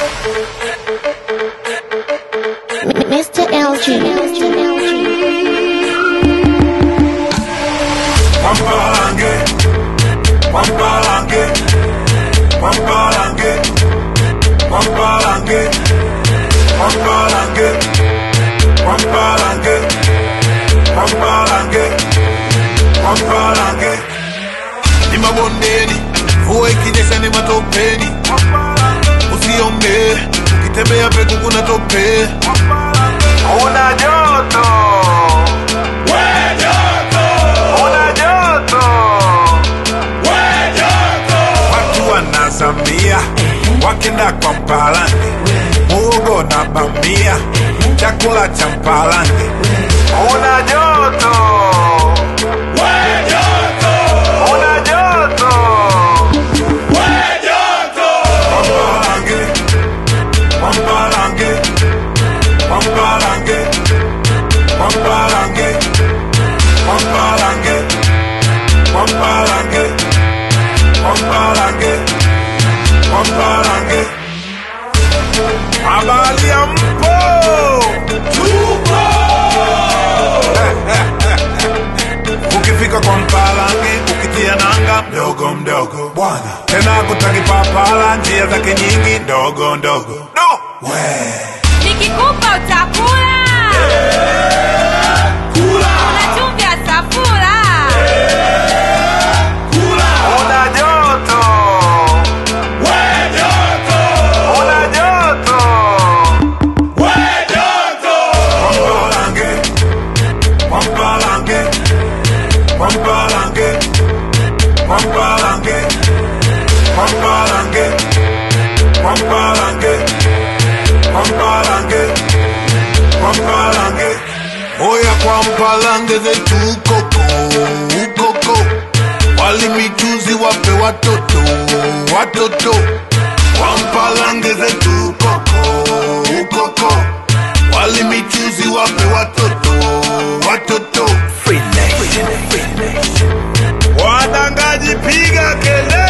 Mr. LG. Wampalange, wampalange, wampalange, wampalange, wampalange, wampalange, wampalange, wampalange. Ni mabondeni, mvua ikinyesha ni matopeni. Usiombe, ukitembea peku kuna tope. Una joto, we joto, una joto, we joto. Watu wanazamia, wakenda kwa Mpalange, muhogo na bamia, chakula cha Mpalange. Una joto, we joto, una joto, we joto. Wampalange, wampalange, wampalange, wampalange, wampalange, wampalange, wampalange. Habari ya mpo? Tupo! Ukifika kwa Mpalange, ukitia nanga mdogo mdogo bwana, tena kutaki papala, njia zake nyingi ndogo ndogo. No! Nikikupa utakula. Kula. Unachumvi ya safula. Kula. Una joto. We joto. Una joto. We joto. Wampalange, wampalange, wampalange, wampalange, wampalange, wampalange, wampalange, wampalange. Oya kwa Mpalange zetu ukoko, ukoko. Wali michuzi wape watoto, watoto. Kwa Mpalange zetu ukoko, ukoko. Wali michuzi wape watoto, watoto. Free nation, free nation. Wadangaji piga kelele.